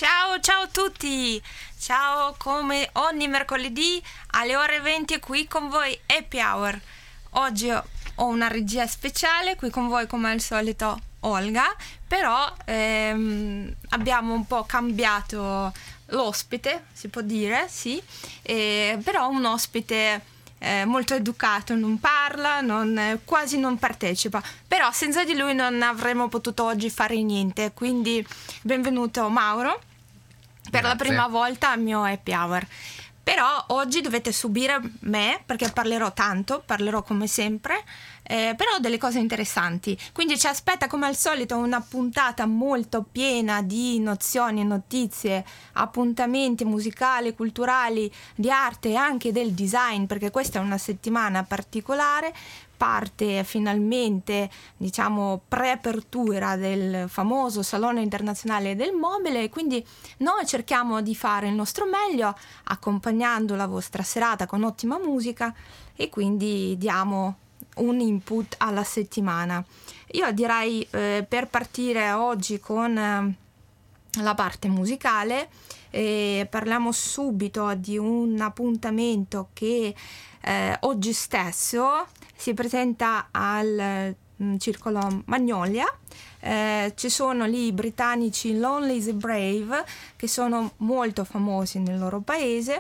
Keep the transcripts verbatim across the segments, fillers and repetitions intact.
Ciao, ciao a tutti! Ciao, come ogni mercoledì alle ore venti qui con voi Happy Hour. Oggi ho una regia speciale, qui con voi come al solito Olga, però ehm, abbiamo un po' cambiato l'ospite, si può dire, sì, eh, però un ospite eh, molto educato, non parla, non, eh, quasi non partecipa, però senza di lui non avremmo potuto oggi fare niente, quindi benvenuto Mauro per Grazie. la prima volta al mio Happy Hour. Però oggi dovete subire me, perché parlerò tanto, parlerò come sempre, eh, però delle cose interessanti. Quindi ci aspetta come al solito una puntata molto piena di nozioni, notizie, appuntamenti musicali, culturali, di arte e anche del design, perché questa è una settimana particolare. Parte finalmente, diciamo, preapertura del famoso Salone Internazionale del Mobile, e quindi noi cerchiamo di fare il nostro meglio accompagnando la vostra serata con ottima musica, e quindi diamo un input alla settimana. Io direi eh, per partire oggi con eh, la parte musicale, eh, parliamo subito di un appuntamento che eh, oggi stesso si presenta al mm, Circolo Magnolia. Eh, ci sono lì i britannici Lonely the Brave, che sono molto famosi nel loro paese,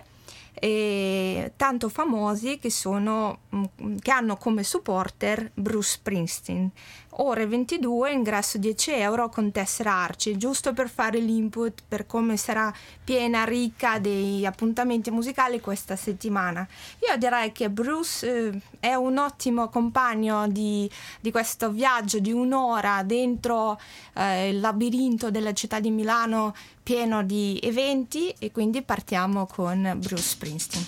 e tanto famosi che sono mm, che hanno come supporter Bruce Springsteen. Ore ventidue, ingresso dieci euro con tessera Arci, giusto per fare l'input per come sarà piena, ricca dei appuntamenti musicali questa settimana. Io direi che Bruce eh, è un ottimo compagno di, di questo viaggio di un'ora dentro eh, il labirinto della città di Milano pieno di eventi, e quindi partiamo con Bruce Springsteen.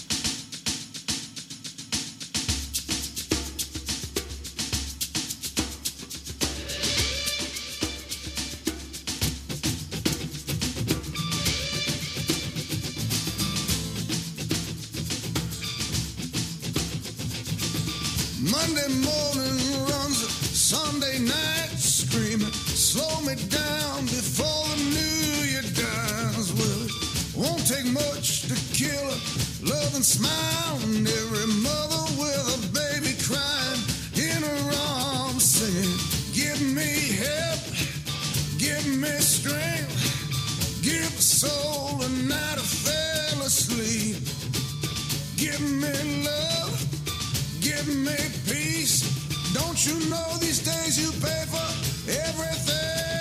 Monday morning runs, Sunday night screaming, slow me down before the new year dies. Well, it won't take much to kill a loving smile, and every mother with a baby crying in her arms singing, give me help, give me strength, give a soul a night I fell asleep, give me love, give me peace. Don't you know these days you pay for everything?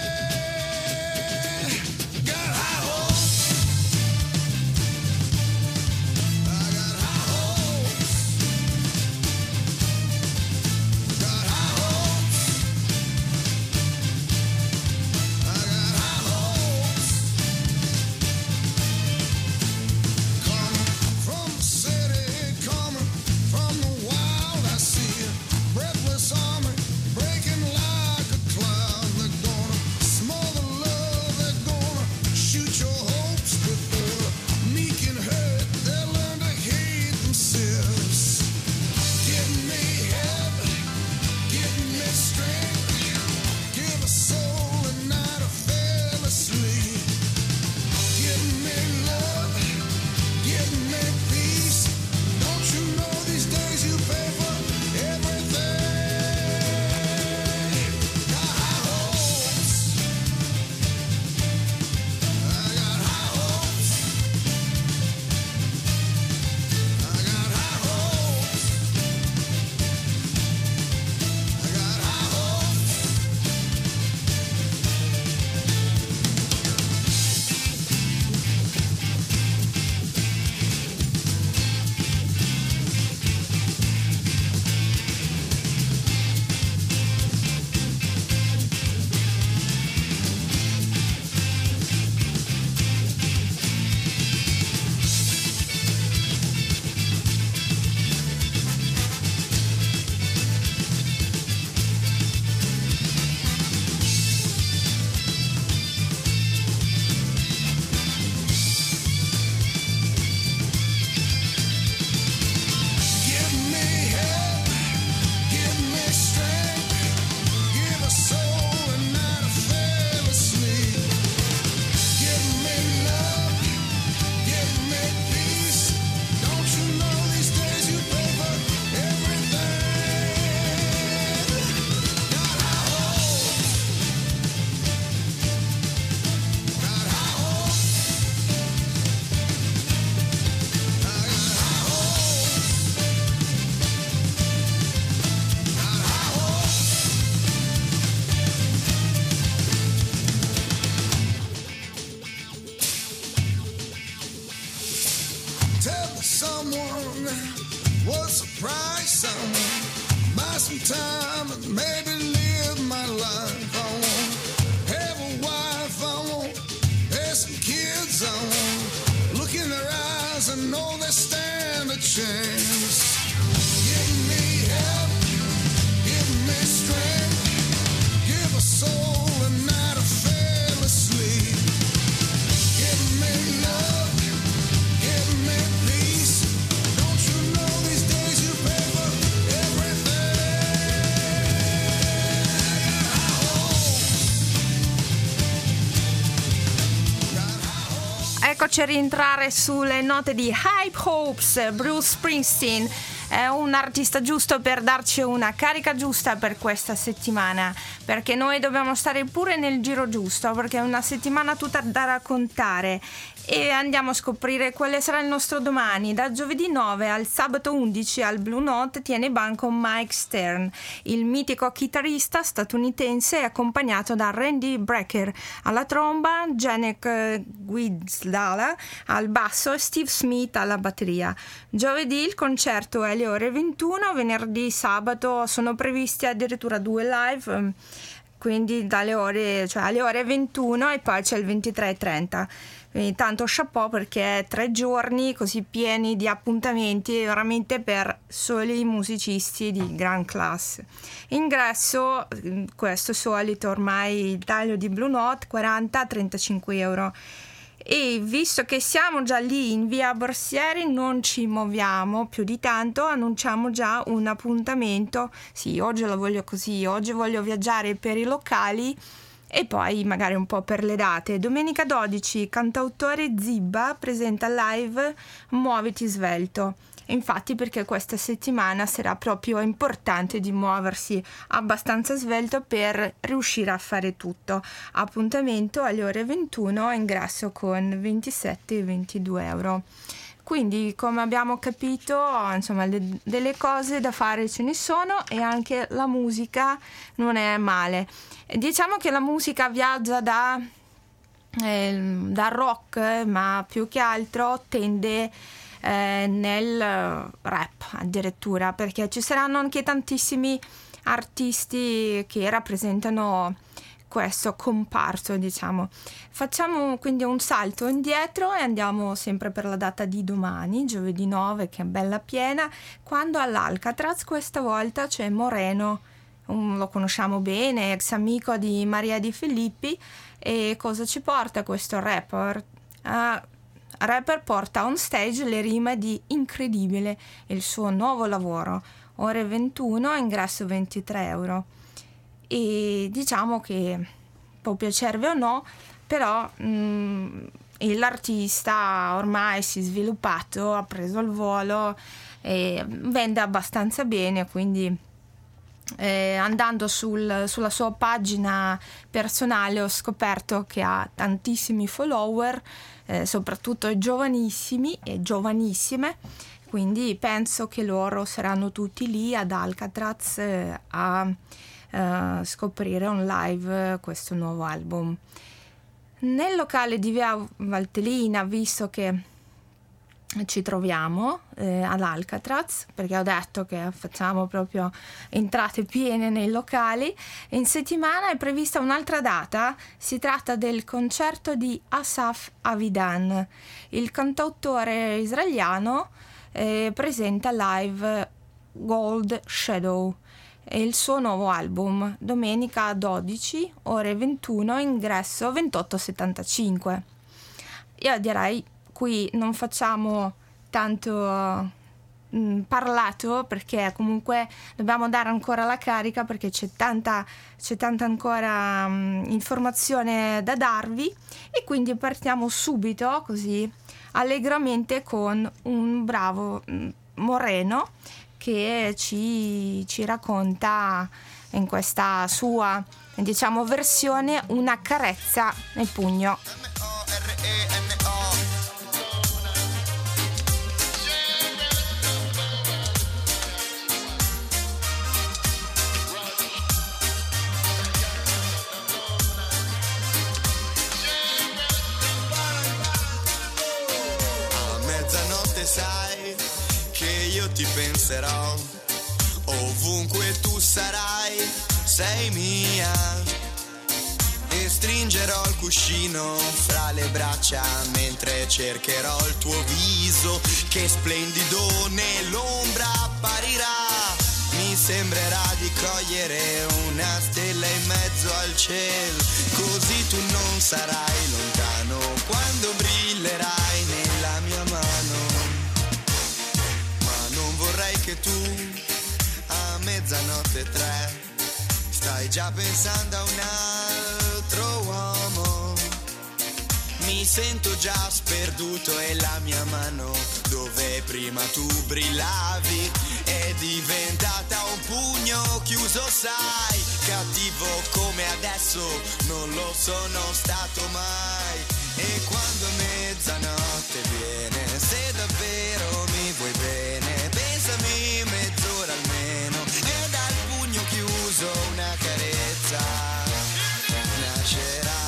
Got high hopes, I got high hopes, got high hopes, I got high hopes. Coming from the city, coming from the wild, I see a breathless army breaking like a cloud. The What's the price I want? Buy some time and maybe live my life. I want have a wife, I want have some kids, I want look in their eyes and know they stand a chance. Give me help, give me strength, give a soul a night of fail asleep. Give me love, give me peace. Don't you know these days you pay for everything? Eccoci a rientrare sulle note di Hype Hopes. Bruce Springsteen è un artista giusto per darci una carica giusta per questa settimana, perché noi dobbiamo stare pure nel giro giusto, perché è una settimana tutta da raccontare e andiamo a scoprire quale sarà il nostro domani. Da giovedì nove al sabato undici al Blue Note tiene banco Mike Stern, il mitico chitarrista statunitense, accompagnato da Randy Brecker alla tromba, Janek Guizdala al basso e Steve Smith alla batteria. Giovedì il concerto è alle ore ventuno, venerdì sabato sono previsti addirittura due live, quindi dalle ore, cioè alle ore ventuno, e poi c'è il ventitré e trenta. Quindi tanto chapeau, perché tre giorni così pieni di appuntamenti veramente per soli musicisti di gran classe. Ingresso, questo solito ormai il taglio di Blue Note, quaranta a trentacinque euro. E visto che siamo già lì in via Borsieri, non ci muoviamo più di tanto, annunciamo già un appuntamento. Sì, oggi lo voglio così, oggi voglio viaggiare per i locali e poi magari un po' per le date. Domenica dodici, cantautore Zibba presenta live Muoviti Svelto. Infatti, perché questa settimana sarà proprio importante di muoversi abbastanza svelto per riuscire a fare tutto. Appuntamento alle ore ventuno, ingresso con ventisette e ventidue euro. Quindi, come abbiamo capito, insomma, le, delle cose da fare ce ne sono, e anche la musica non è male. Diciamo che la musica viaggia da, eh, da rock, ma più che altro tende eh, nel rap addirittura, perché ci saranno anche tantissimi artisti che rappresentano questo comparto, diciamo. Facciamo quindi un salto indietro e andiamo sempre per la data di domani, giovedì nove, che è bella piena, quando all'Alcatraz questa volta c'è Moreno. Um, lo conosciamo bene, ex amico di Maria Di Filippi. E cosa ci porta questo rapper? Uh, rapper porta on stage le rime di Incredibile, il suo nuovo lavoro. Ore ventuno, ingresso ventitré euro. E diciamo che può piacervi o no, però mh, l'artista ormai si è sviluppato, ha preso il volo e vende abbastanza bene, quindi eh, andando sul, sulla sua pagina personale ho scoperto che ha tantissimi follower, eh, soprattutto giovanissimi e giovanissime, quindi penso che loro saranno tutti lì ad Alcatraz eh, a Uh, scoprire on live questo nuovo album. Nel locale di via Valtellina, visto che ci troviamo eh, all'Alcatraz, perché ho detto che facciamo proprio entrate piene nei locali, in settimana è prevista un'altra data. Si tratta del concerto di Asaf Avidan, il cantautore israeliano. Eh, presenta live Gold Shadow e il suo nuovo album, domenica dodici, ore ventuno, ingresso ventotto e settantacinque. Io direi qui non facciamo tanto mh, parlato, perché comunque dobbiamo dare ancora la carica, perché c'è tanta, c'è tanta ancora mh, informazione da darvi, e quindi partiamo subito così allegramente con un bravo mh, Moreno che ci, ci racconta in questa sua, diciamo, versione Una carezza nel pugno. A mezzanotte sai che io ti penserò, ovunque tu sarai, sei mia. E stringerò il cuscino fra le braccia mentre cercherò il tuo viso che splendido nell'ombra apparirà. Mi sembrerà di cogliere una stella in mezzo al cielo, così tu non sarai lontano quando brillerai nella mia mano. Ma non vorrei che tu a mezzanotte tre stai già pensando a un altro uomo. Mi sento già sperduto e la mia mano, dove prima tu brillavi, è diventata un pugno chiuso, sai. Cattivo come adesso non lo sono stato mai. E quando mezzanotte viene, se davvero mi vuoi bene, pensami mezz'ora almeno, e dal pugno chiuso una carezza nascerà.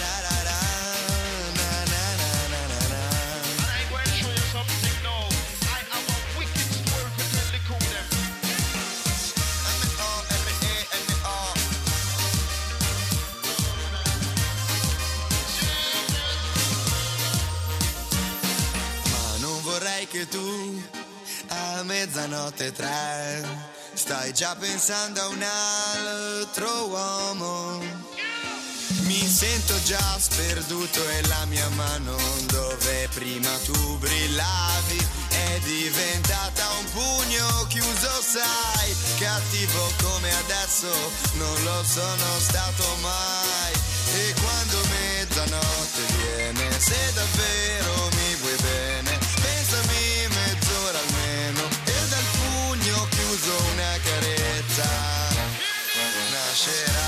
Che tu a mezzanotte tre stai già pensando a un altro uomo. Mi sento già sperduto e la mia mano, dove prima tu brillavi, è diventata un pugno chiuso, sai. Cattivo come adesso non lo sono stato mai. E quando mezzanotte viene, se davvero mi vuoi bene, pensami mezz'ora almeno, e dal pugno chiuso una carezza nascerà.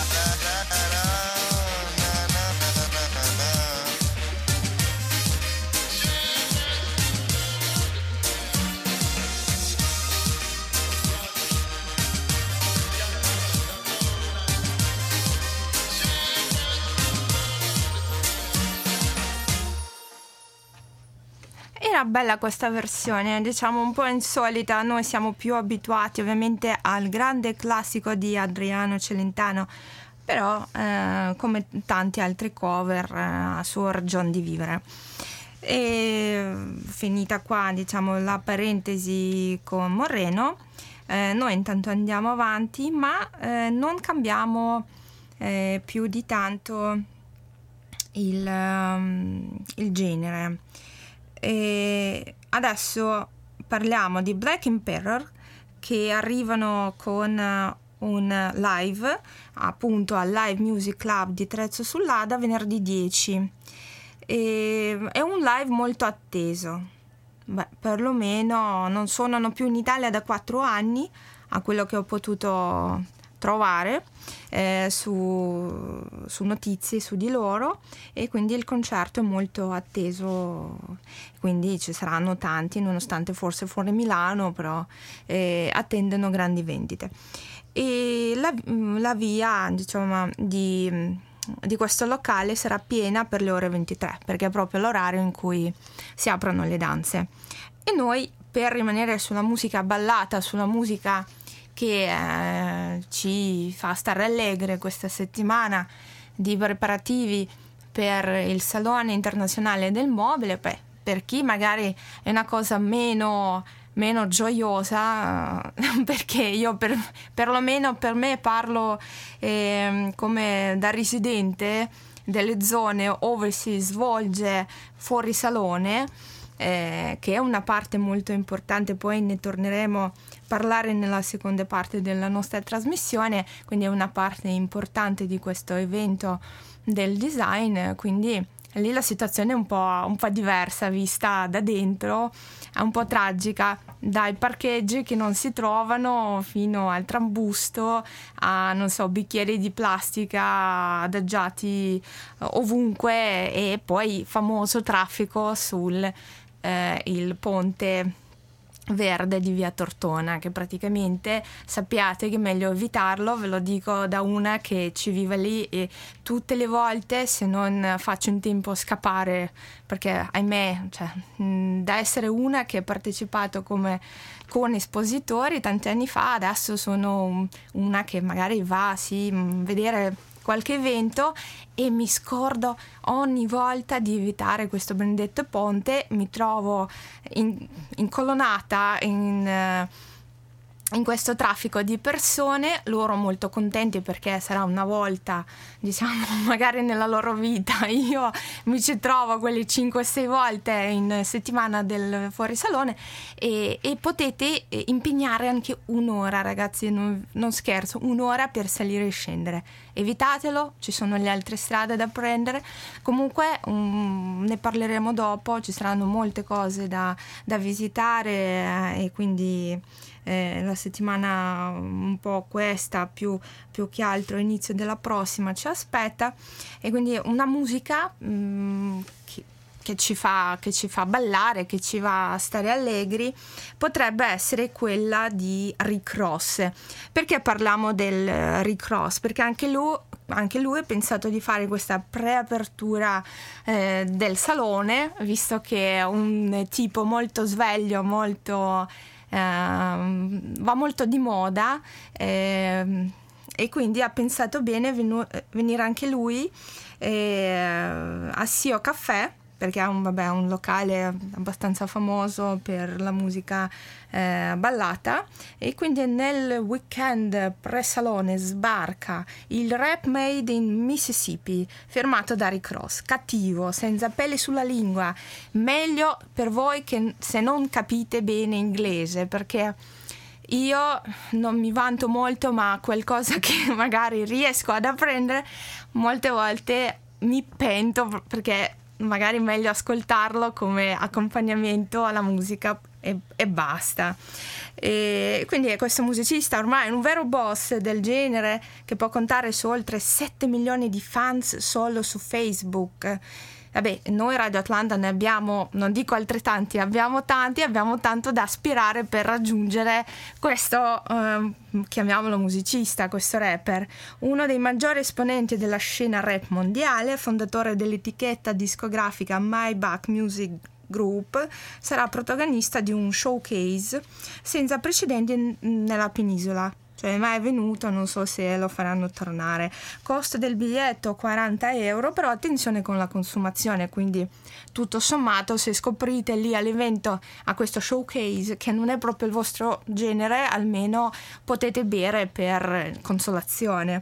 Era bella questa versione, diciamo un po' insolita. Noi siamo più abituati ovviamente al grande classico di Adriano Celentano, però eh, come tanti altri cover eh, ha suo ragion di vivere. E finita qua, diciamo, la parentesi con Moreno, eh, noi intanto andiamo avanti, ma eh, non cambiamo eh, più di tanto il, um, il genere. E adesso parliamo di Black Emperor, che arrivano con un live appunto al Live Music Club di Trezzo sull'Adda venerdì dieci. E è un live molto atteso. Beh, perlomeno non suonano più in Italia da quattro anni, a quello che ho potuto trovare eh, su, su notizie su di loro, e quindi il concerto è molto atteso, quindi ci saranno tanti, nonostante forse fuori Milano, però eh, attendono grandi vendite. E la, la via, diciamo, di, di questo locale sarà piena per le ore ventitré, perché è proprio l'orario in cui si aprono le danze. E noi, per rimanere sulla musica ballata, sulla musica che eh, ci fa stare allegre questa settimana di preparativi per il Salone Internazionale del Mobile, beh, per chi magari è una cosa meno, meno gioiosa, perché io per, perlomeno per me parlo eh, come da residente delle zone dove si svolge fuori salone, eh, che è una parte molto importante, poi ne torneremo a parlare nella seconda parte della nostra trasmissione, quindi è una parte importante di questo evento del design, quindi lì la situazione è un po', un po' diversa vista da dentro, è un po' tragica, dai parcheggi che non si trovano fino al trambusto a, non so, bicchieri di plastica adagiati ovunque, e poi famoso traffico sul eh, il ponte verde di via Tortona, che praticamente sappiate che è meglio evitarlo, ve lo dico da una che ci vive lì e tutte le volte, se non faccio in tempo a scappare, perché ahimè, cioè, mh, da essere una che ha partecipato come con espositori tanti anni fa, adesso sono una che magari va sì, a vedere qualche evento e mi scordo ogni volta di evitare questo benedetto ponte, mi trovo in, incolonnata in, in questo traffico di persone, loro molto contenti perché sarà una volta, diciamo, magari nella loro vita, io mi ci trovo quelle cinque sei volte in settimana del fuorisalone e, e potete impegnare anche un'ora, ragazzi, non, non scherzo, un'ora per salire e scendere. Evitatelo, ci sono le altre strade da prendere. Comunque um, ne parleremo dopo, ci saranno molte cose da, da visitare eh, e quindi eh, la settimana un po' questa più, più che altro inizio della prossima ci aspetta, e quindi una musica um, che Che ci, fa, che ci fa ballare, che ci va a stare allegri, potrebbe essere quella di Rick Ross. Perché parliamo del Rick Ross? Perché anche lui, anche lui ha pensato di fare questa preapertura eh, del salone, visto che è un tipo molto sveglio, molto eh, va molto di moda, eh, e quindi ha pensato bene venu- venire anche lui eh, a Sio Caffè, perché è un, vabbè, un locale abbastanza famoso per la musica eh, ballata, e quindi nel weekend pre-salone sbarca il Rap Made in Mississippi, firmato da Rick Ross, cattivo, senza peli sulla lingua, meglio per voi che se non capite bene inglese, perché io non mi vanto molto, ma qualcosa che magari riesco ad apprendere molte volte mi pento, perché magari è meglio ascoltarlo come accompagnamento alla musica e, e basta. E quindi è questo musicista ormai un vero boss del genere, che può contare su oltre sette milioni di fans solo su Facebook. Vabbè, noi Radio Atlanta ne abbiamo, non dico altrettanti, abbiamo tanti, abbiamo tanto da aspirare per raggiungere questo, eh, chiamiamolo musicista, questo rapper. Uno dei maggiori esponenti della scena rap mondiale, fondatore dell'etichetta discografica Maybach Music Group, sarà protagonista di un showcase senza precedenti nella penisola. Cioè mai è venuto, non so se lo faranno tornare. Costo del biglietto quaranta euro, però attenzione con la consumazione, quindi tutto sommato se scoprite lì all'evento, a questo showcase, che non è proprio il vostro genere, almeno potete bere per consolazione.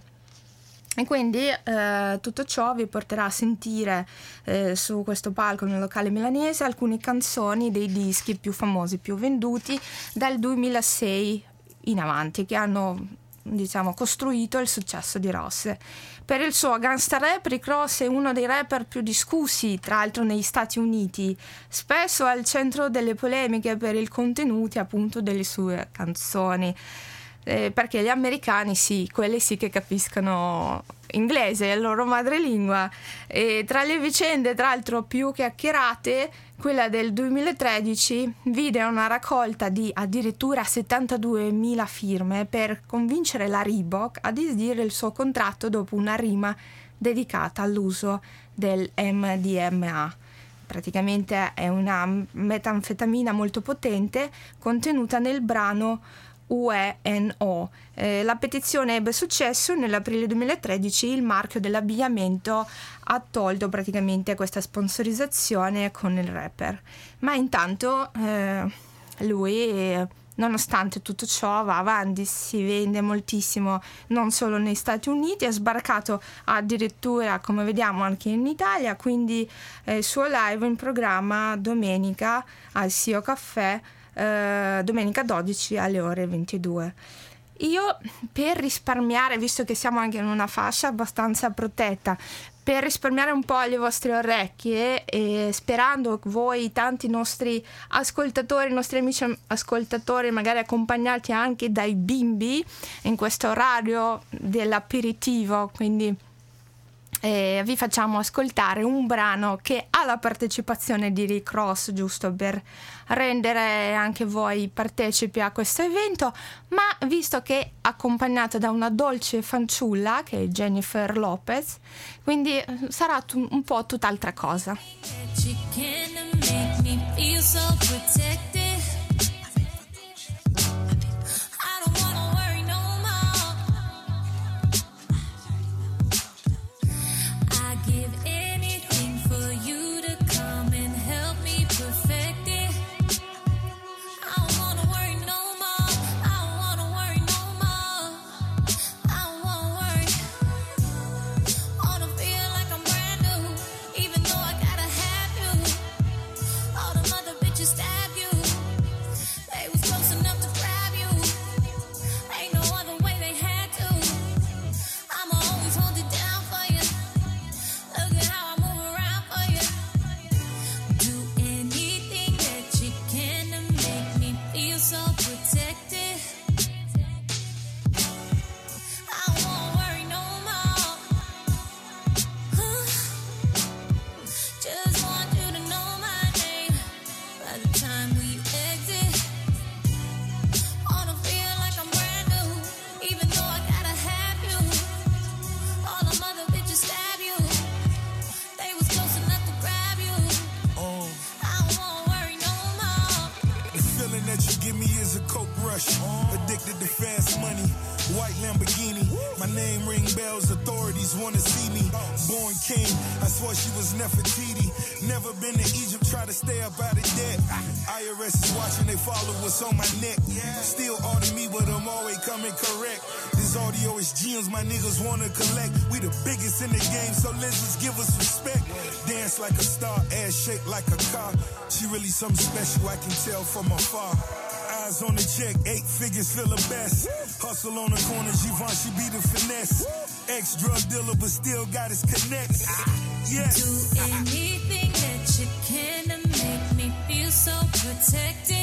E quindi eh, tutto ciò vi porterà a sentire eh, su questo palco nel locale milanese alcune canzoni dei dischi più famosi, più venduti dal duemilasei in avanti, che hanno, diciamo, costruito il successo di Ross. Per il suo gangsta rap, Rick Ross è uno dei rapper più discussi, tra l'altro negli Stati Uniti, spesso al centro delle polemiche per i contenuti appunto delle sue canzoni. Eh, perché gli americani sì, quelli sì che capiscono inglese, è la loro madrelingua, e tra le vicende tra l'altro più chiacchierate, quella del duemilatredici vide una raccolta di addirittura settantaduemila firme per convincere la Reebok a disdire il suo contratto dopo una rima dedicata all'uso del M D M A. Praticamente è una metanfetamina molto potente contenuta nel brano U E N O. Eh, la petizione ebbe successo e nell'aprile duemilatredici il marchio dell'abbigliamento ha tolto praticamente questa sponsorizzazione con il rapper. Ma intanto eh, lui, nonostante tutto ciò, va avanti, si vende moltissimo non solo negli Stati Uniti, è sbarcato addirittura, come vediamo, anche in Italia, quindi eh, il suo live in programma domenica al Sio Caffè, Uh, domenica dodici alle ore ventidue. Io, per risparmiare, visto che siamo anche in una fascia abbastanza protetta, per risparmiare un po' le vostre orecchie e sperando voi, tanti nostri ascoltatori, i nostri amici ascoltatori, magari accompagnati anche dai bimbi in questo orario dell'aperitivo, quindi E vi facciamo ascoltare un brano che ha la partecipazione di Rick Ross, giusto per rendere anche voi partecipi a questo evento, ma visto che è accompagnato da una dolce fanciulla che è Jennifer Lopez, quindi sarà tu- un po' tutt'altra cosa. My niggas wanna collect. We the biggest in the game, so let's just give us respect. Dance like a star, ass shaped like a car. She really something special, I can tell from afar. Eyes on the check, eight figures feel the best. Hustle on the corner, Givenchy, she be the finesse. Ex-drug dealer, but still got his connects. Yes. Do anything that you can to make me feel so protected.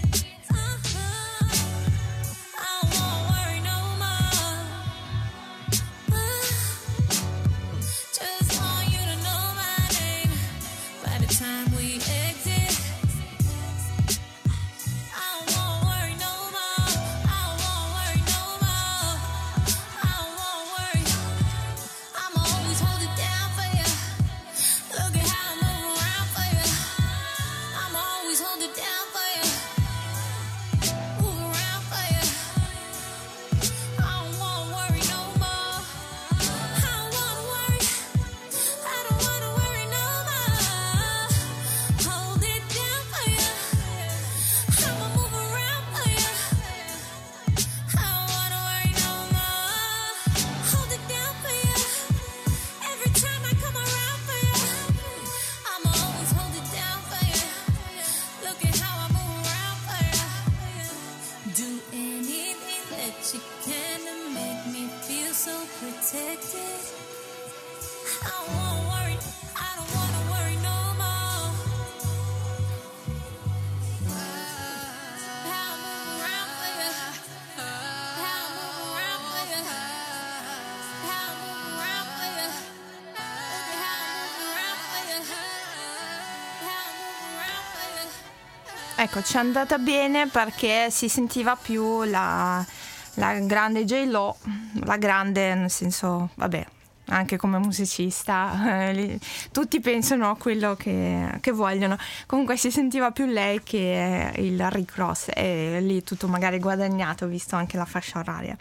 Ecco, ci è andata bene perché si sentiva più la, la grande J-Lo, la grande nel senso, vabbè, anche come musicista, eh, tutti pensano a quello che, che vogliono. Comunque si sentiva più lei che il Rick Ross, e lì tutto magari guadagnato, visto anche la fascia oraria.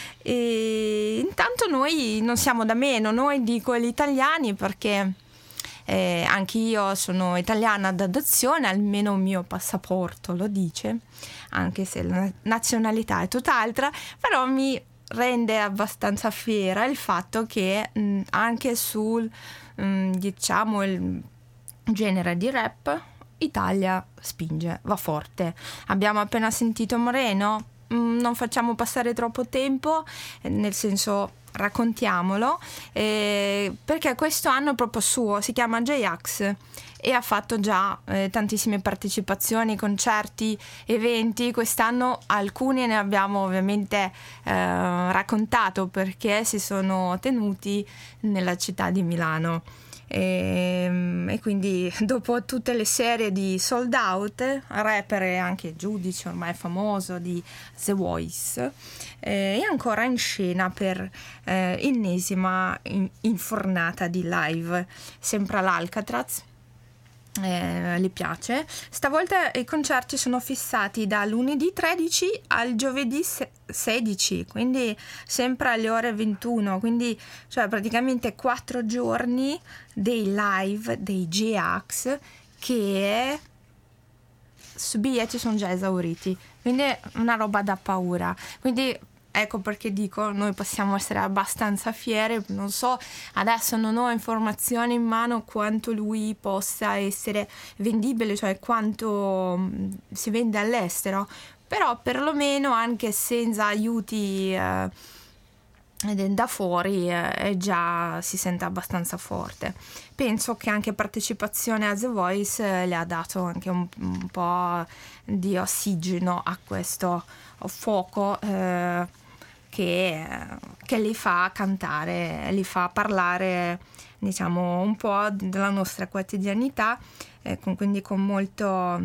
E intanto noi non siamo da meno, noi dico gli italiani perché Eh, anche io sono italiana d'adozione, almeno il mio passaporto lo dice, anche se la nazionalità è tutt'altra, però mi rende abbastanza fiera il fatto che mh, anche sul mh, diciamo il genere di rap Italia spinge, va forte. Abbiamo appena sentito Moreno, mh, non facciamo passare troppo tempo, nel senso raccontiamolo, eh, perché questo anno è proprio suo, si chiama J-Ax e ha fatto già eh, tantissime partecipazioni, concerti, eventi. Quest'anno alcuni ne abbiamo ovviamente eh, raccontato perché si sono tenuti nella città di Milano. E, e quindi dopo tutte le serie di Sold Out, rapper e anche giudice ormai famoso di The Voice, eh, è ancora in scena per eh, ennesima in, infornata di live, sempre all'Alcatraz. Eh, le piace. Stavolta i concerti sono fissati da lunedì tredici al giovedì sedici, quindi sempre alle ore ventuno, quindi cioè praticamente quattro giorni dei live dei J-Ax che su biglietti sono già esauriti, quindi è una roba da paura. Quindi ecco perché dico, noi possiamo essere abbastanza fieri. Non so, adesso non ho informazioni in mano quanto lui possa essere vendibile, cioè quanto mh, si vende all'estero, però perlomeno anche senza aiuti eh, da fuori eh, già si sente abbastanza forte. Penso che anche partecipazione a The Voice eh, le ha dato anche un, un po' di ossigeno a questo fuoco eh, Che, che li fa cantare, li fa parlare, diciamo, un po' della nostra quotidianità, eh, con, quindi con molto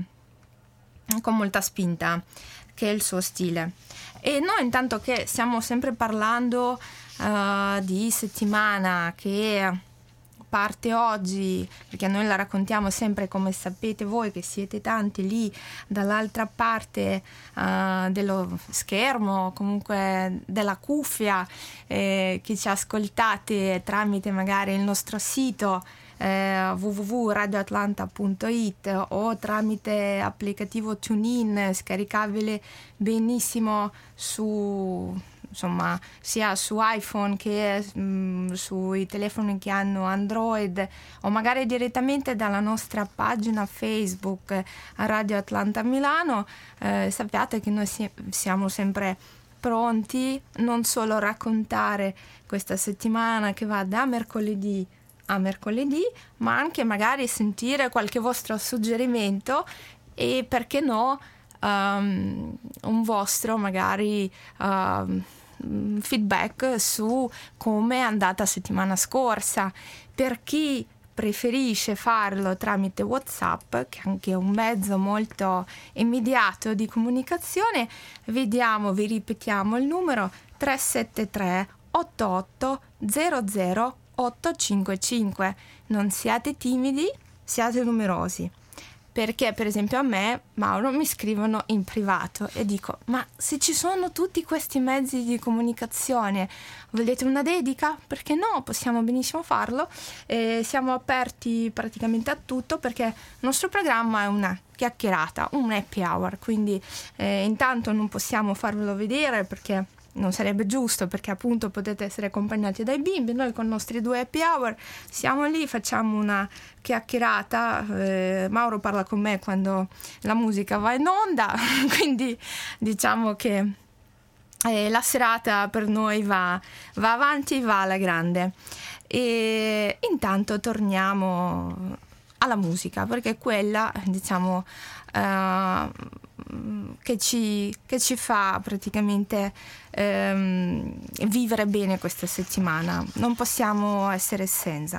con molta spinta, che è il suo stile. E noi intanto che stiamo sempre parlando uh, di settimana che parte oggi, perché noi la raccontiamo sempre, come sapete voi che siete tanti lì dall'altra parte uh, dello schermo, comunque della cuffia, eh, che ci ascoltate tramite magari il nostro sito eh, w w w punto radio atlanta punto i t o tramite applicativo TuneIn, scaricabile benissimo su, insomma, sia su iPhone che mh, sui telefoni che hanno Android, o magari direttamente dalla nostra pagina Facebook Radio Atlanta Milano. Eh, sappiate che noi si- siamo sempre pronti non solo a raccontare questa settimana che va da mercoledì a mercoledì, ma anche magari sentire qualche vostro suggerimento e perché no um, un vostro magari um, feedback su come è andata la settimana scorsa. Per chi preferisce farlo tramite WhatsApp, che è anche un mezzo molto immediato di comunicazione, vediamo, vi ripetiamo il numero tre sette tre otto otto zero zero otto cinque cinque. Non siate timidi, siate numerosi, perché per esempio a me, Mauro, mi scrivono in privato e dico: ma se ci sono tutti questi mezzi di comunicazione, volete una dedica? Perché no, possiamo benissimo farlo, e siamo aperti praticamente a tutto, perché il nostro programma è una chiacchierata, un happy hour, quindi eh, intanto non possiamo farvelo vedere perché non sarebbe giusto, perché appunto potete essere accompagnati dai bimbi. Noi con i nostri due happy hour siamo lì, facciamo una chiacchierata, eh, Mauro parla con me quando la musica va in onda quindi diciamo che eh, la serata per noi va, va avanti, va alla grande. E intanto torniamo alla musica, perché quella, diciamo, uh, che ci, che ci fa praticamente ehm, vivere bene questa settimana. Non possiamo essere senza.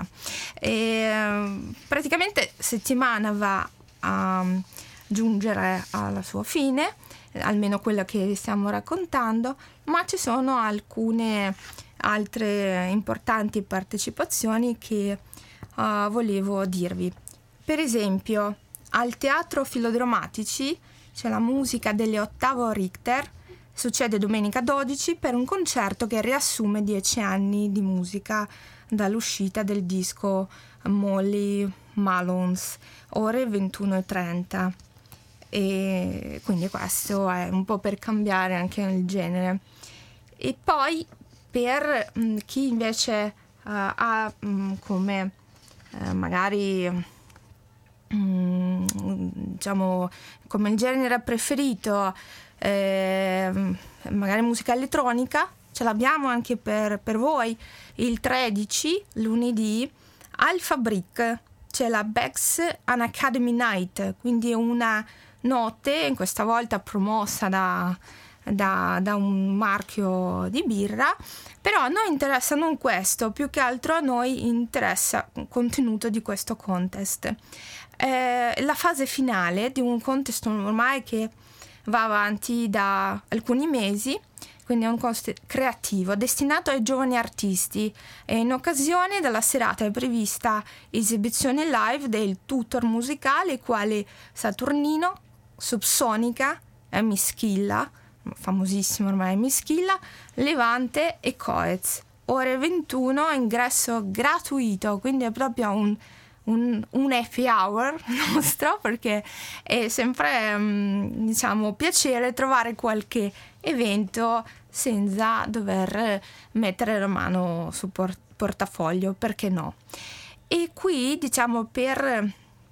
E, praticamente settimana va a giungere alla sua fine, almeno quella che stiamo raccontando, ma ci sono alcune altre importanti partecipazioni che uh, volevo dirvi. Per esempio, al Teatro Filodramatici c'è la musica delle Ottavo Richter, succede domenica dodici per un concerto che riassume dieci anni di musica dall'uscita del disco Molly Malone's, ore ventuno e trenta. E quindi questo è un po' per cambiare anche il genere. E poi per mh, chi invece uh, ha mh, come uh, magari Mm, diciamo come il genere preferito eh, magari musica elettronica, ce l'abbiamo anche per, per voi. Il tredici, lunedì, al Fabric c'è la Bex An Academy Night, quindi una notte, questa volta promossa da, da, da un marchio di birra, però a noi interessa non questo, più che altro a noi interessa il contenuto di questo contest. Eh, la fase finale di un contest ormai che va avanti da alcuni mesi, quindi è un contest creativo destinato ai giovani artisti, e in occasione della serata è prevista esibizione live del tutor musicale quali Saturnino, Subsonica, Emischilla, famosissimo ormai Emischilla, Levante e Coez. Ore ventuno, ingresso gratuito, quindi è proprio un un, un happy hour nostro, perché è sempre um, diciamo piacere trovare qualche evento senza dover mettere la mano sul port- portafoglio, perché no. E qui diciamo per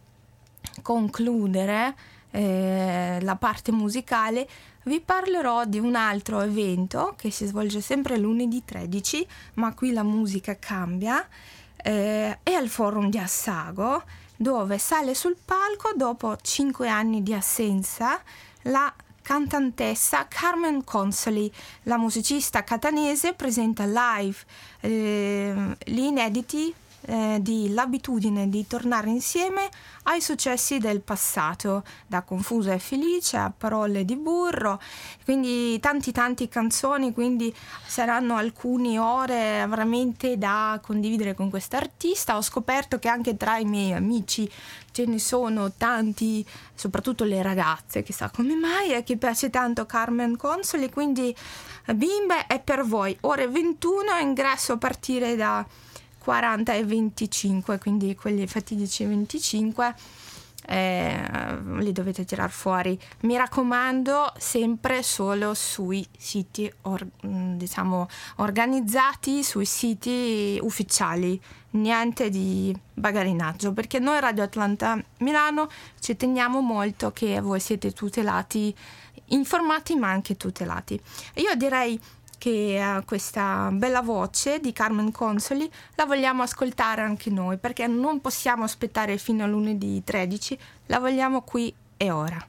concludere eh, la parte musicale vi parlerò di un altro evento che si svolge sempre lunedì tredici, ma qui la musica cambia. Eh, è al Forum di Assago, dove sale sul palco dopo cinque anni di assenza la cantantessa Carmen Consoli. La musicista catanese presenta live eh, gli inediti eh, di L'abitudine di tornare insieme ai successi del passato, da Confusa e felice a Parole di burro, quindi tanti tanti canzoni, quindi saranno alcune ore veramente da condividere con quest'artista. Ho scoperto che anche tra i miei amici ce ne sono tanti, soprattutto le ragazze, chissà come mai, e che piace tanto Carmen Consoli, quindi bimbe è per voi. Ore ventuno, ingresso a partire da quaranta e venticinque, quindi quelli fatidici venticinque eh, li dovete tirar fuori. Mi raccomando, sempre solo sui siti or, diciamo organizzati, sui siti ufficiali, niente di bagarinaggio, perché noi Radio Atlanta Milano ci teniamo molto che voi siete tutelati, informati ma anche tutelati. Io direi che uh, questa bella voce di Carmen Consoli la vogliamo ascoltare anche noi, perché non possiamo aspettare fino a lunedì tredici, la vogliamo qui e ora.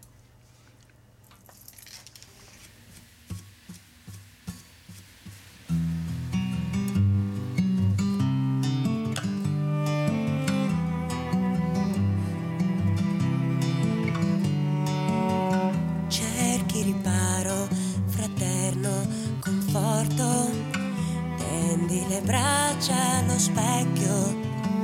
Cerchi riparo fraterno, conforto, tendi le braccia allo specchio,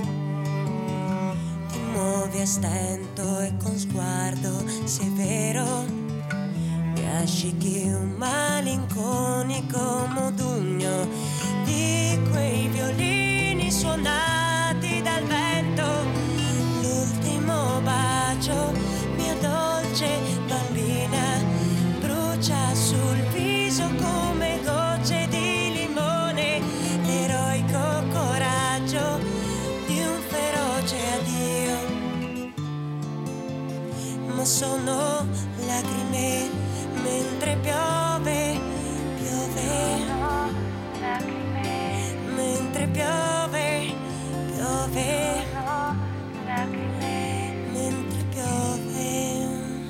ti muovi a stento e con sguardo severo, piascichi un malinconico modugno di quei violini suonati dal vento. L'ultimo bacio, mia dolce bambina, brucia sul viso come gocce di limone, l'eroico coraggio di un feroce addio. Ma sono lacrime mentre piove, piove, mentre piove, piove, mentre piove.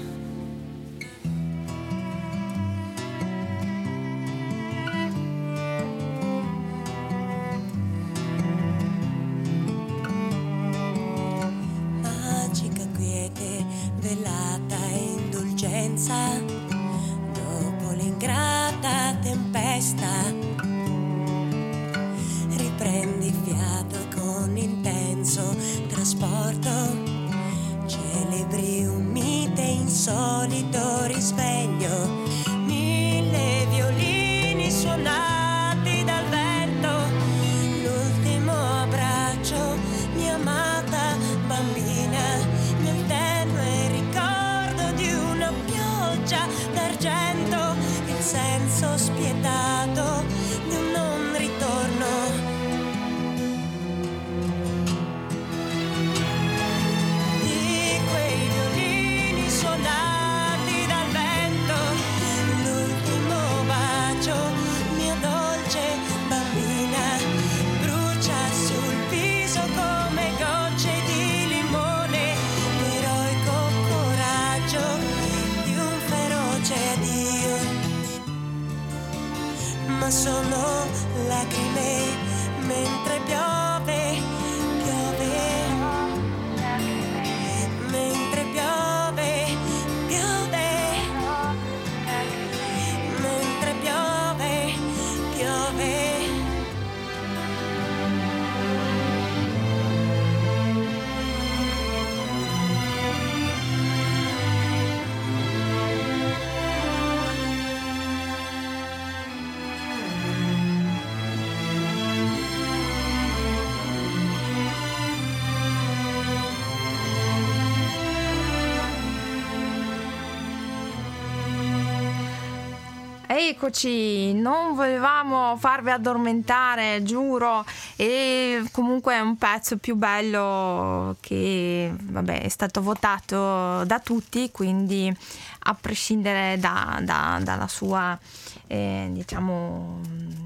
Velata indulgenza dopo l'ingrata tempesta, riprendi fiato e con intenso trasporto celebri un mite insolito risveglio. Mille violini suonati dal vento, l'ultimo abbraccio, mia amata bambina, nel tenue ricordo di una pioggia d'argento, il senso spietato di un non ritorno. Di quei violini suonati dal vento, ma solo lacrime mentre piove, piove, mentre piove, piove, mentre piove, piove. Eccoci, non volevamo farvi addormentare, giuro, e comunque è un pezzo più bello che vabbè, è stato votato da tutti, quindi a prescindere da, da, dalla sua eh, diciamo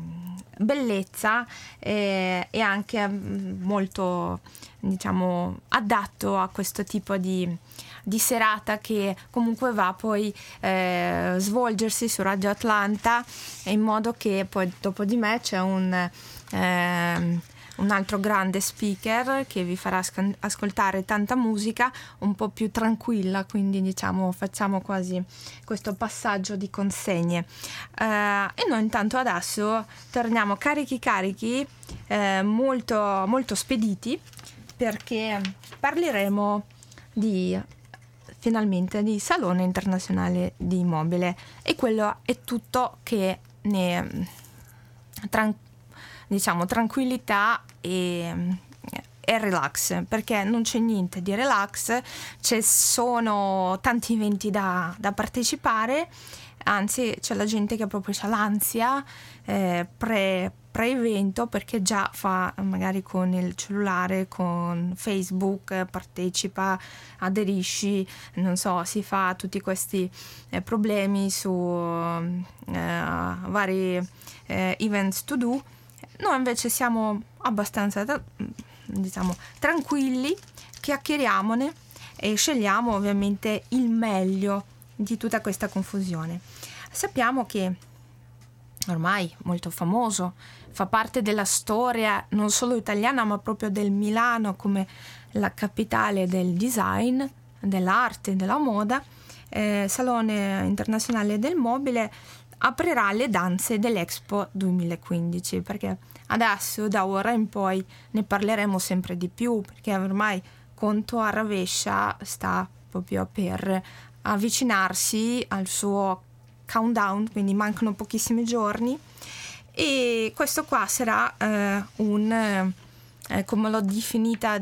bellezza eh, è anche molto diciamo adatto a questo tipo di di serata che comunque va poi eh, svolgersi su Radio Atlanta, in modo che poi dopo di me c'è un, eh, un altro grande speaker che vi farà asc- ascoltare tanta musica un po' più tranquilla, quindi diciamo facciamo quasi questo passaggio di consegne eh, e noi intanto adesso torniamo carichi carichi eh, molto, molto spediti, perché parleremo di finalmente di Salone Internazionale di Mobile, e quello è tutto che ne tran- diciamo tranquillità e, e relax, perché non c'è niente di relax, ci sono tanti eventi da, da partecipare, anzi c'è la gente che proprio c'ha l'ansia eh, pre pre-evento, perché già fa magari con il cellulare, con Facebook, partecipa, aderisci, non so, si fa tutti questi eh, problemi su eh, vari eh, events to do. Noi invece siamo abbastanza diciamo tranquilli, chiacchieriamone e scegliamo ovviamente il meglio di tutta questa confusione. Sappiamo che ormai molto famoso, fa parte della storia non solo italiana ma proprio del Milano come la capitale del design, dell'arte, della moda. eh, Salone Internazionale del Mobile aprirà le danze dell'Expo duemilaquindici, perché adesso da ora in poi ne parleremo sempre di più, perché ormai conto a ravescia sta proprio per avvicinarsi al suo countdown, quindi mancano pochissimi giorni, e questo qua sarà eh, un eh, come l'ho definita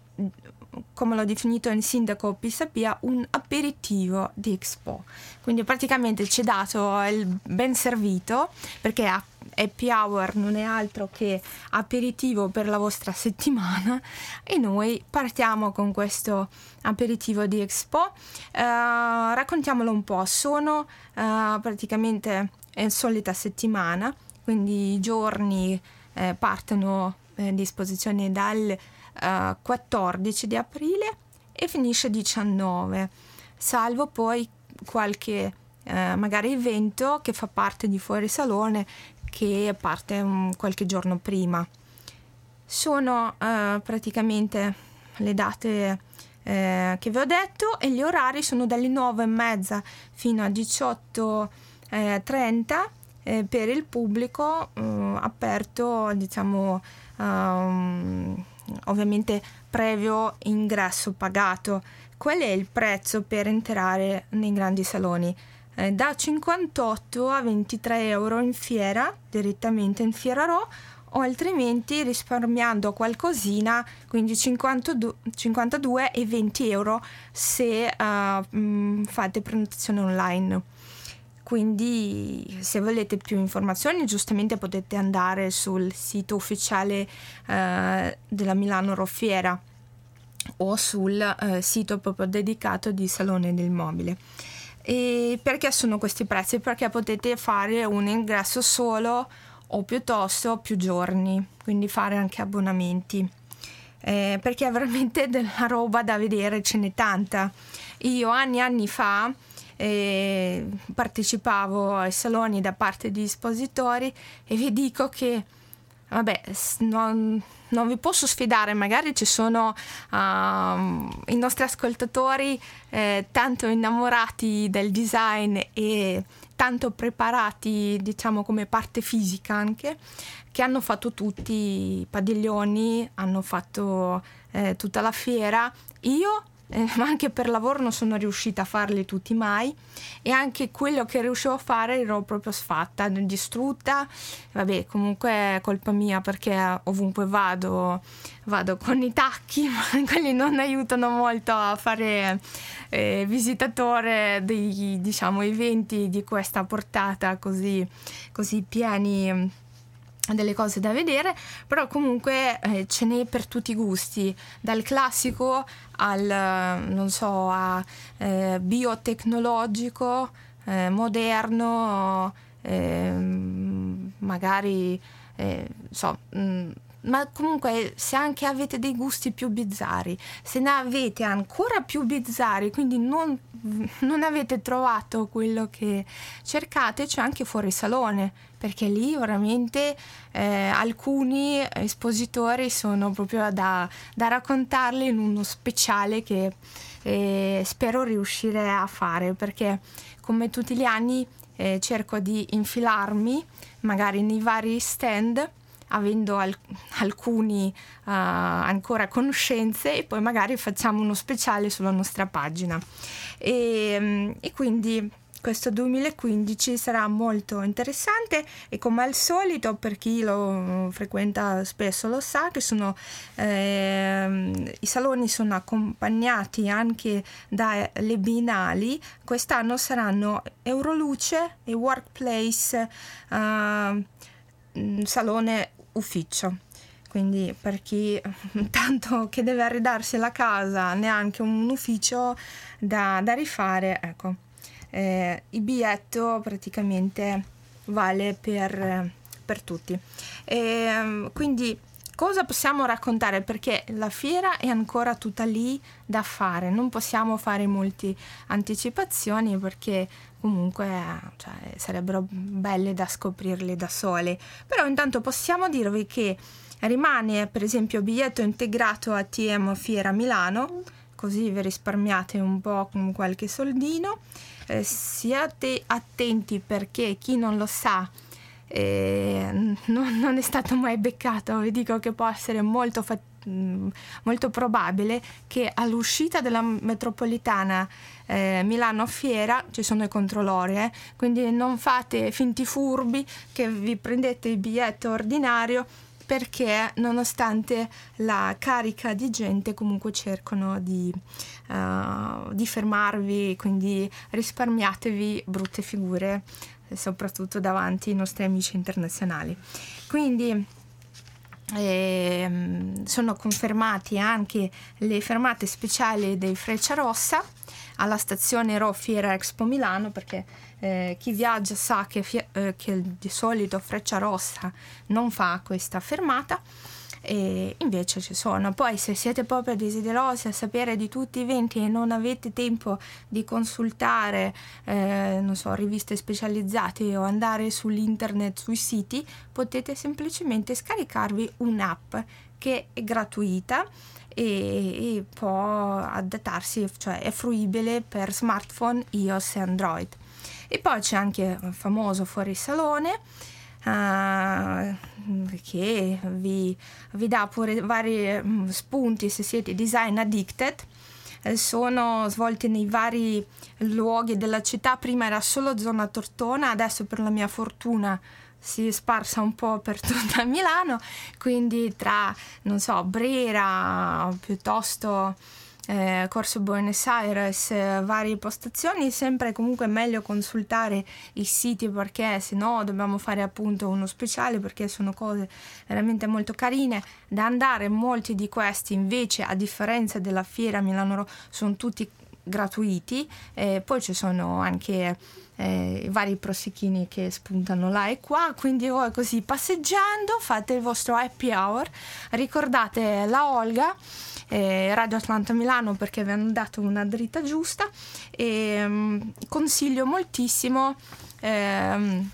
come l'ho definito il sindaco Pisapia, un aperitivo di Expo. Quindi praticamente ci è dato il ben servito, perché happy hour non è altro che aperitivo per la vostra settimana, e noi partiamo con questo aperitivo di Expo. Uh, raccontiamolo un po'. Sono uh, praticamente è solita settimana, quindi i giorni eh, partono in disposizione dal uh, quattordici di aprile e finisce diciannove, salvo poi qualche eh, magari evento che fa parte di fuori salone, che parte um, qualche giorno prima. Sono uh, praticamente le date eh, che vi ho detto, e gli orari sono dalle nove e mezza fino a diciotto e trenta eh, per il pubblico uh, aperto, diciamo um, ovviamente previo ingresso pagato. Qual è il prezzo per entrare nei grandi saloni? Eh, da cinquantotto a ventitré euro in fiera, direttamente in Fiera Raw, o altrimenti risparmiando qualcosina, quindi cinquantadue, cinquantadue e venti euro se uh, mh, fate prenotazione online. Quindi se volete più informazioni giustamente potete andare sul sito ufficiale uh, della Milano Raw Fiera o sul uh, sito proprio dedicato di Salone del Mobile. E perché sono questi prezzi? Perché potete fare un ingresso solo o piuttosto più giorni, quindi fare anche abbonamenti, eh, perché veramente della roba da vedere ce n'è tanta. Io anni e anni fa eh, partecipavo ai saloni da parte di espositori e vi dico che vabbè, non, non vi posso sfidare, magari ci sono uh, i nostri ascoltatori eh, tanto innamorati del design e tanto preparati, diciamo, come parte fisica anche, che hanno fatto tutti i padiglioni, hanno fatto eh, tutta la fiera. Io Eh, ma anche per lavoro non sono riuscita a farli tutti mai, e anche quello che riuscivo a fare ero proprio sfatta, distrutta. Vabbè, comunque è colpa mia, perché ovunque vado vado con i tacchi, ma quelli non aiutano molto a fare eh, visitatore dei, diciamo, eventi di questa portata così, così pieni delle cose da vedere. Però comunque eh, ce n'è per tutti i gusti, dal classico al non so a eh, biotecnologico, eh, moderno, eh, magari eh, so mh, ma comunque se anche avete dei gusti più bizzarri, se ne avete ancora più bizzarri, quindi non, non avete trovato quello che cercate, c'è anche fuori salone, perché lì veramente eh, alcuni espositori sono proprio da, da raccontarli in uno speciale che eh, spero riuscire a fare, perché come tutti gli anni eh, cerco di infilarmi magari nei vari stand, avendo al- alcuni uh, ancora conoscenze, e poi magari facciamo uno speciale sulla nostra pagina. E, e quindi questo duemilaquindici sarà molto interessante, e come al solito, per chi lo frequenta spesso lo sa, che sono eh, i saloni sono accompagnati anche dalle biennali. Quest'anno saranno Euroluce e Workplace uh, Salone Ufficio, quindi per chi tanto che deve arredarsi la casa, neanche un ufficio da, da rifare, ecco, eh, il biglietto praticamente vale per, per tutti. E, quindi cosa possiamo raccontare? Perché la fiera è ancora tutta lì da fare, non possiamo fare molte anticipazioni, perché comunque cioè, sarebbero belle da scoprirle da sole. Però intanto possiamo dirvi che rimane per esempio biglietto integrato a T M Fiera Milano, così vi risparmiate un po' con qualche soldino. Eh, siate attenti, perché chi non lo sa eh, non, non è stato mai beccato. Vi dico che può essere molto fattivo, molto probabile che all'uscita della metropolitana eh, Milano Fiera ci sono i controllori, eh? Quindi non fate finti furbi che vi prendete il biglietto ordinario, perché nonostante la carica di gente comunque cercano di, uh, di fermarvi, quindi risparmiatevi brutte figure, soprattutto davanti ai nostri amici internazionali. Quindi Eh, sono confermati anche le fermate speciali dei Frecciarossa alla stazione Ro Fiera Expo Milano, perché eh, chi viaggia sa che, eh, che di solito Frecciarossa non fa questa fermata, e invece ci sono. Poi se siete proprio desiderosi a sapere di tutti i eventi e non avete tempo di consultare eh, non so, riviste specializzate o andare sull'internet, sui siti, potete semplicemente scaricarvi un'app che è gratuita e, e può adattarsi, cioè è fruibile per smartphone, iOS e Android. E poi c'è anche il famoso fuori salone, Uh, che vi, vi dà pure vari um, spunti se siete design addicted. Eh, sono svolti nei vari luoghi della città. Prima era solo zona Tortona, adesso per la mia fortuna si è sparsa un po' per tutta Milano, quindi tra non so Brera piuttosto Eh, Corso Buenos Aires, eh, varie postazioni. Sempre comunque meglio consultare i siti, perché se no dobbiamo fare appunto uno speciale, perché sono cose veramente molto carine da andare. Molti di questi invece, a differenza della fiera Milano, sono tutti gratuiti, eh, poi ci sono anche eh, i vari prosecchini che spuntano là e qua, quindi voi così passeggiando fate il vostro happy hour, ricordate la Olga, eh, Radio Atlanta Milano, perché vi hanno dato una dritta giusta, e um, consiglio moltissimo ehm,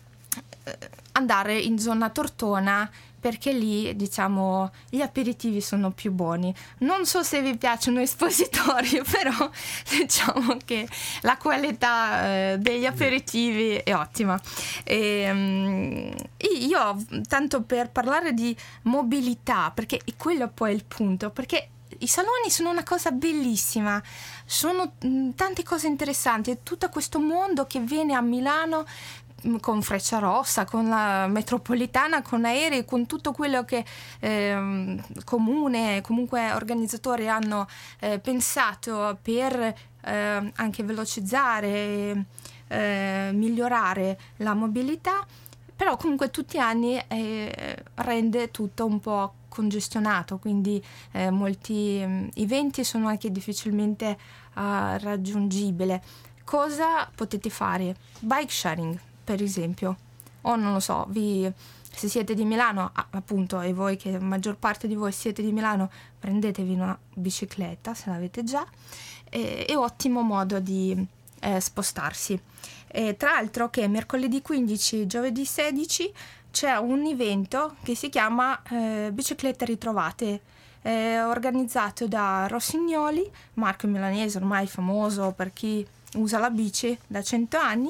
andare in zona Tortona, perché lì, diciamo, gli aperitivi sono più buoni. Non so se vi piacciono espositori, però diciamo che la qualità eh, degli aperitivi è ottima. E, um, io, tanto per parlare di mobilità, perché quello poi è il punto, perché i saloni sono una cosa bellissima, sono mh, tante cose interessanti, è tutto questo mondo che viene a Milano con Frecciarossa, con la metropolitana, con aerei, con tutto quello che eh, comune, comunque organizzatori hanno eh, pensato per eh, anche velocizzare, eh, migliorare la mobilità, però comunque tutti gli anni eh, rende tutto un po' congestionato, quindi eh, molti eh, eventi sono anche difficilmente eh, raggiungibili. Cosa potete fare? Bike sharing, per esempio, o non lo so, vi, se siete di Milano, ah, appunto, e voi che la maggior parte di voi siete di Milano, prendetevi una bicicletta se l'avete già, eh, è ottimo modo di eh, spostarsi. E tra l'altro che mercoledì quindici, giovedì sedici c'è un evento che si chiama eh, Biciclette Ritrovate, eh, organizzato da Rossignoli, marchio milanese ormai famoso per chi usa la bici da cento anni,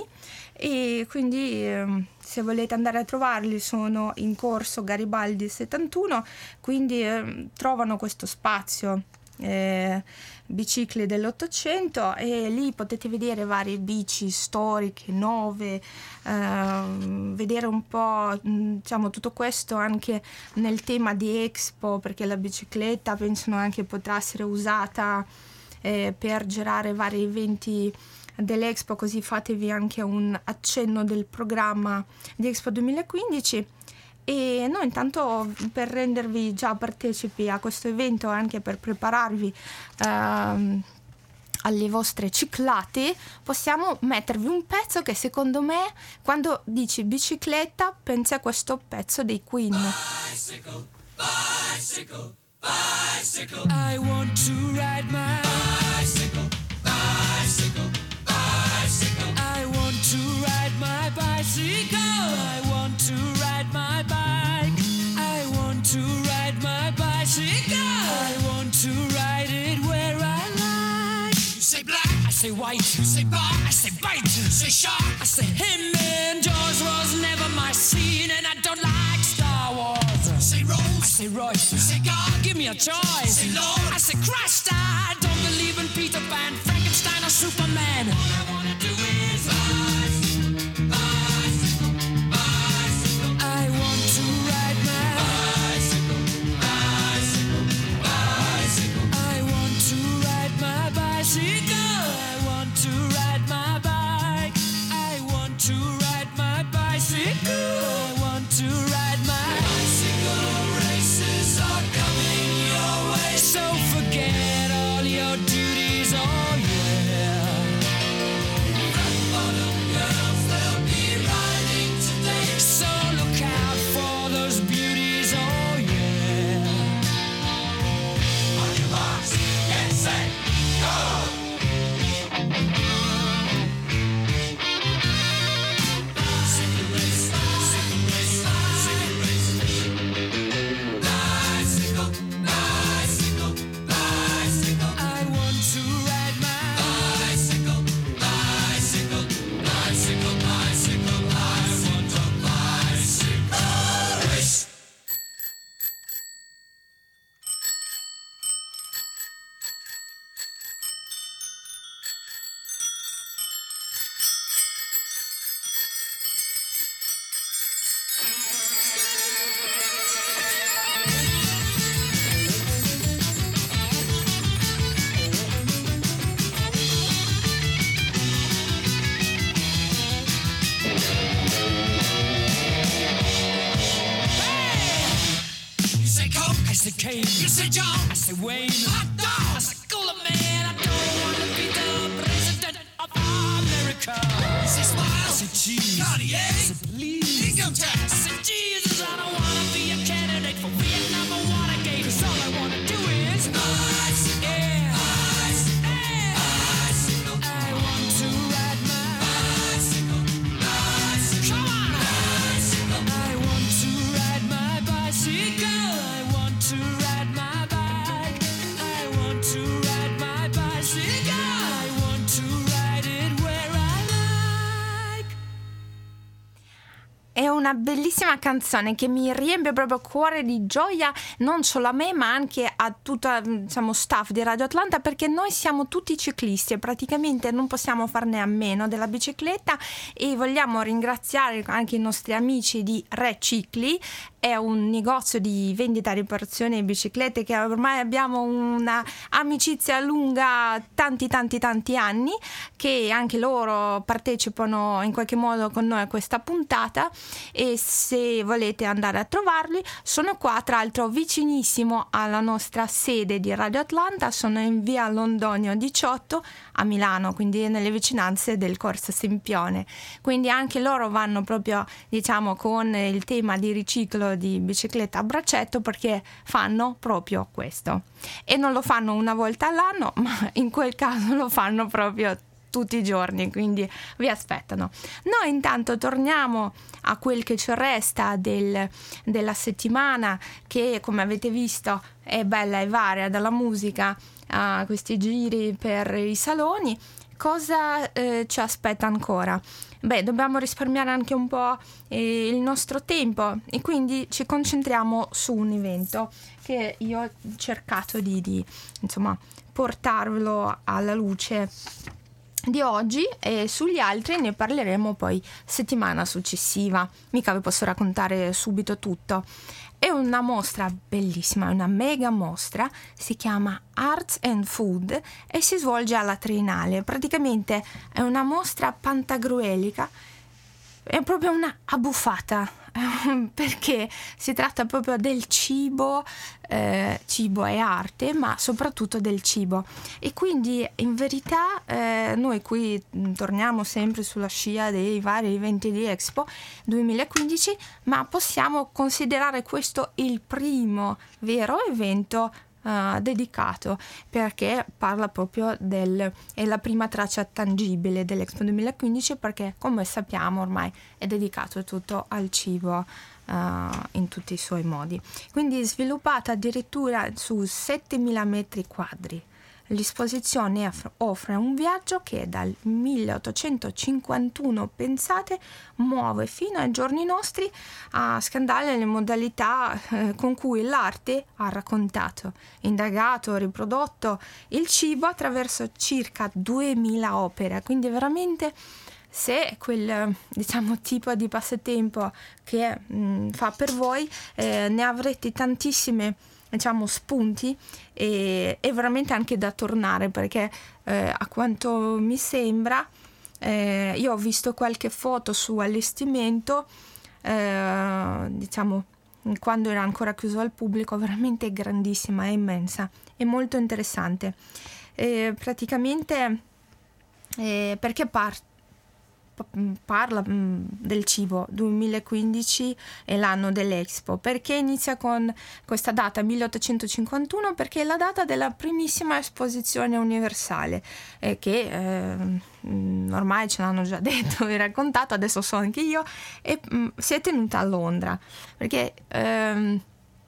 e quindi eh, se volete andare a trovarli sono in corso Garibaldi settantuno, quindi eh, trovano questo spazio eh, bicicli dell'Ottocento, e lì potete vedere varie bici storiche, nuove, eh, vedere un po' diciamo tutto questo anche nel tema di Expo, perché la bicicletta pensano anche potrà essere usata eh, per girare vari eventi dell'Expo, così fatevi anche un accenno del programma di Expo duemilaquindici. E noi intanto, per rendervi già partecipi a questo evento, anche per prepararvi ehm, alle vostre ciclate, possiamo mettervi un pezzo che secondo me, quando dici bicicletta, pensi a questo pezzo dei Queen. Bicycle, bicycle, bicycle. I want to ride my bicycle, bicycle, bicycle. I want to ride my bicycle. I want to ride my bike. I want to ride my bicycle. I want to ride it where I like. You say black, I say white. You say bar, I say bite. You say shark, I say him. And Jaws was never my scene, and I don't like Star Wars. You say Rose, I say Royce. You say God, give me a choice. You say Lord, I say Christ. I don't believe in Peter Pan, Frankenstein, or Superman. All I wanna do is bicycle, bicycle, bicycle. I want to ride my bicycle, bicycle, bicycle. I want to ride my bicycle. I want to ride my bike. I want to ride my bicycle. I want to ride my bicycle. Races are coming your way, so forget all your duties. Oh yeah. Rock bottom girls, they'll be riding today, so look out for those beauties. Oh yeah. On your marks, get set, go. Bicycle race, bicycle race, bicycle race. Bicycle, bicycle, bicycle. I want to ride my bicycle, bicycle, bicycle, bicycle. I want a bicycle race. You say Coke, I say Kane. You say John, I say Wayne. Hot dog, I say Cooler Man. I don't wanna be the una bellissima canzone che mi riempie proprio il cuore di gioia, non solo a me ma anche a tutto, diciamo, staff di Radio Atlanta, perché noi siamo tutti ciclisti e praticamente non possiamo farne a meno della bicicletta, e vogliamo ringraziare anche i nostri amici di Recicli. È un negozio di vendita e riparazione di biciclette che ormai abbiamo una amicizia lunga tanti tanti tanti anni, che anche loro partecipano in qualche modo con noi a questa puntata, e se volete andare a trovarli sono qua, tra l'altro vicinissimo alla nostra sede di Radio Atlanta, sono in via Londonio diciotto a Milano, quindi nelle vicinanze del Corso Sempione, quindi anche loro vanno proprio, diciamo, con il tema di riciclo di bicicletta a braccetto, perché fanno proprio questo, e non lo fanno una volta all'anno, ma in quel caso lo fanno proprio tutti i giorni, quindi vi aspettano. Noi intanto torniamo a quel che ci resta del, della settimana, che come avete visto è bella e varia, dalla musica a questi giri per i saloni. Cosa eh, ci aspetta ancora? Beh, dobbiamo risparmiare anche un po' eh, il nostro tempo, e quindi ci concentriamo su un evento che io ho cercato di, di insomma, portarvelo alla luce di oggi, e sugli altri ne parleremo poi settimana successiva. Mica vi posso raccontare subito tutto. È una mostra bellissima, una mega mostra, si chiama Arts and Food e si svolge alla Triennale. Praticamente è una mostra pantagruelica, è proprio una abbuffata, perché si tratta proprio del cibo, eh, cibo e arte, ma soprattutto del cibo. E quindi in verità eh, noi qui torniamo sempre sulla scia dei vari eventi di Expo duemilaquindici, ma possiamo considerare questo il primo vero evento Uh, dedicato, perché parla proprio del, è la prima traccia tangibile dell'Expo duemilaquindici, perché come sappiamo ormai è dedicato tutto al cibo uh, in tutti i suoi modi, quindi sviluppata addirittura su settemila metri quadri. L'esposizione offre un viaggio che dal milleottocentocinquantuno, pensate, muove fino ai giorni nostri a scandale le modalità eh, con cui l'arte ha raccontato, indagato, riprodotto il cibo attraverso circa duemila opere. Quindi veramente, se quel, diciamo, tipo di passatempo che mh, fa per voi, eh, ne avrete tantissime, diciamo, spunti, e, e veramente anche da tornare, perché eh, a quanto mi sembra, eh, io ho visto qualche foto su allestimento, eh, diciamo quando era ancora chiuso al pubblico, veramente grandissima, è immensa, è molto interessante. Eh, praticamente eh, perché parte parla del cibo duemilaquindici è l'anno dell'Expo, perché inizia con questa data milleottocentocinquantuno, perché è la data della primissima esposizione universale, eh, che eh, ormai ce l'hanno già detto e raccontato, adesso so anche io, e mh, si è tenuta a Londra, perché ehm,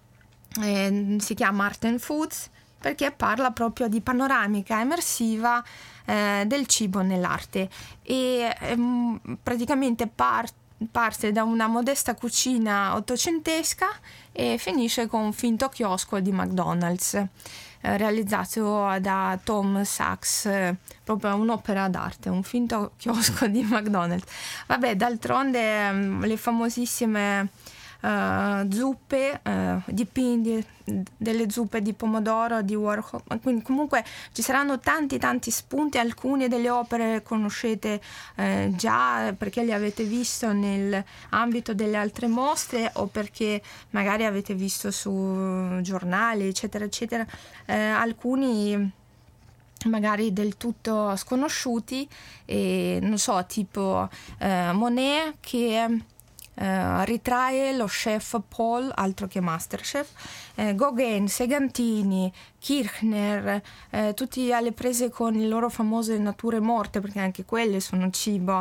eh, si chiama Art and Foods, perché parla proprio di panoramica immersiva eh, del cibo nell'arte, e ehm, praticamente par- parte da una modesta cucina ottocentesca e finisce con un finto chiosco di McDonald's, eh, realizzato da Tom Sachs, eh, proprio un'opera d'arte, un finto chiosco di McDonald's. Vabbè, d'altronde ehm, le famosissime Uh, zuppe, uh, dipinti delle zuppe di pomodoro di Warhol, quindi comunque ci saranno tanti tanti spunti. Alcune delle opere conoscete uh, già, perché le avete visto nell'ambito delle altre mostre, o perché magari avete visto su giornali eccetera eccetera. Uh, alcuni magari del tutto sconosciuti, e non so, tipo uh, Monet, che Uh, ritrae lo chef Paul, altro che Masterchef, eh, Gauguin, Segantini, Kirchner, eh, tutti alle prese con le loro famose nature morte, perché anche quelle sono cibo.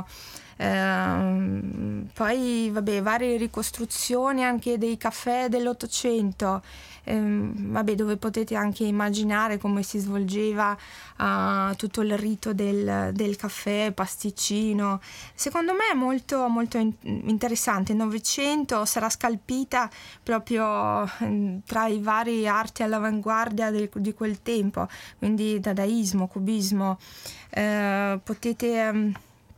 Eh, poi vabbè, varie ricostruzioni anche dei caffè dell'Ottocento, eh, vabbè, dove potete anche immaginare come si svolgeva uh, tutto il rito del, del caffè, pasticcino. Secondo me è molto, molto in- interessante. Il Novecento sarà scalpita proprio eh, tra i vari arti all'avanguardia del, di quel tempo, quindi dadaismo, cubismo. Eh, potete um,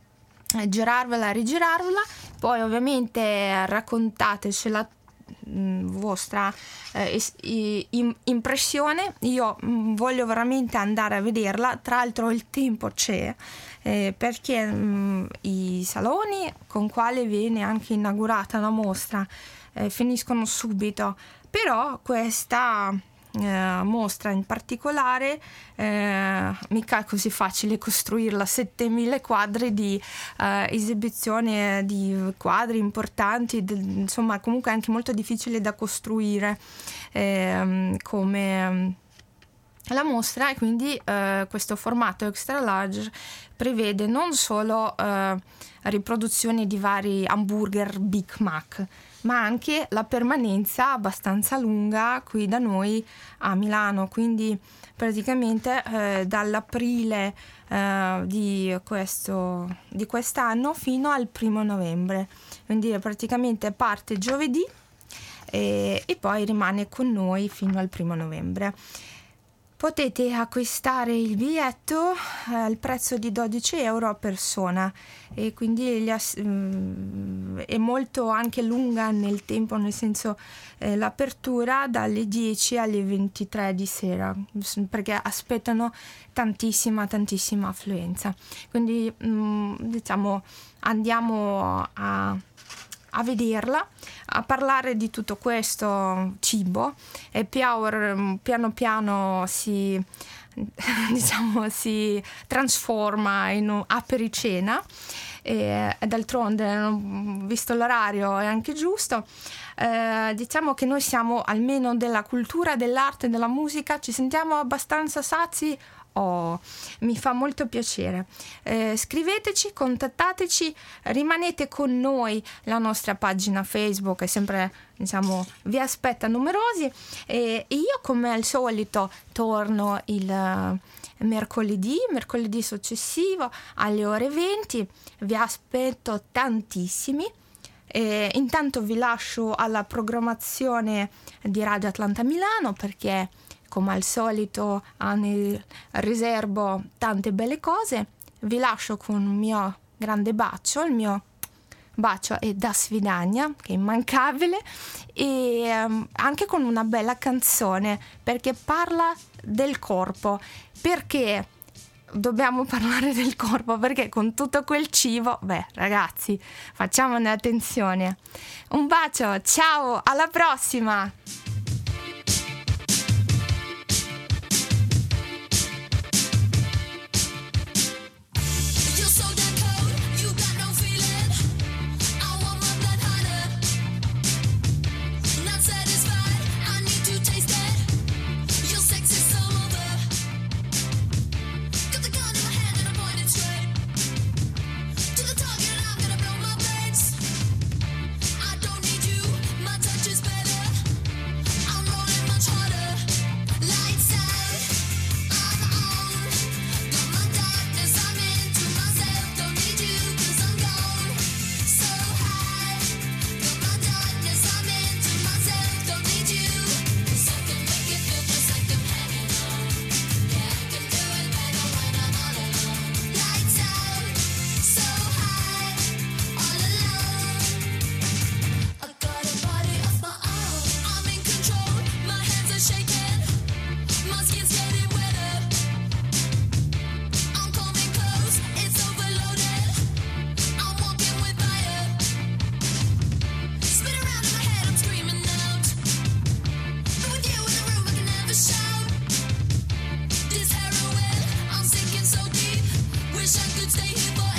girarvela, rigirarvela, poi ovviamente raccontatecela mh, vostra eh, es- i- im- impressione. Io mh, voglio veramente andare a vederla, tra l'altro il tempo c'è, eh, perché mh, i saloni con quale viene anche inaugurata la mostra eh, finiscono subito, però questa Eh, mostra in particolare eh, mica è così facile costruirla, settemila quadri di eh, esibizione di quadri importanti, de, insomma comunque è anche molto difficile da costruire eh, come la mostra, e quindi eh, questo formato extra large prevede non solo eh, riproduzioni di vari hamburger Big Mac, ma anche la permanenza abbastanza lunga qui da noi a Milano, quindi praticamente eh, dall'aprile eh, di, questo, di quest'anno fino al primo novembre, quindi praticamente parte giovedì e, e poi rimane con noi fino al primo novembre. Potete acquistare il biglietto al prezzo di dodici euro a persona, e quindi gli ass- è molto anche lunga nel tempo, nel senso eh, l'apertura dalle dieci alle ventitré di sera, perché aspettano tantissima tantissima affluenza, quindi mh, diciamo andiamo a a vederla, a parlare di tutto questo cibo, e Power piano piano si diciamo si trasforma in un apericena, e, e d'altronde, visto l'orario, è anche giusto. Eh, diciamo che noi siamo, almeno della cultura, dell'arte, della musica, ci sentiamo abbastanza sazi. Oh, mi fa molto piacere. Eh, scriveteci, contattateci, rimanete con noi. La nostra pagina Facebook è sempre, diciamo, vi aspetta numerosi, e io come al solito torno il uh, mercoledì, mercoledì successivo alle ore venti. Vi aspetto tantissimi. E intanto vi lascio alla programmazione di Radio Atlanta Milano, perché come al solito ne riservo tante belle cose. Vi lascio con un mio grande bacio, il mio bacio è Da Svidania, che è immancabile, e um, anche con una bella canzone, perché parla del corpo. Perché dobbiamo parlare del corpo? Perché con tutto quel cibo, beh ragazzi, facciamone attenzione. Un bacio, ciao, alla prossima! Wish I could stay here.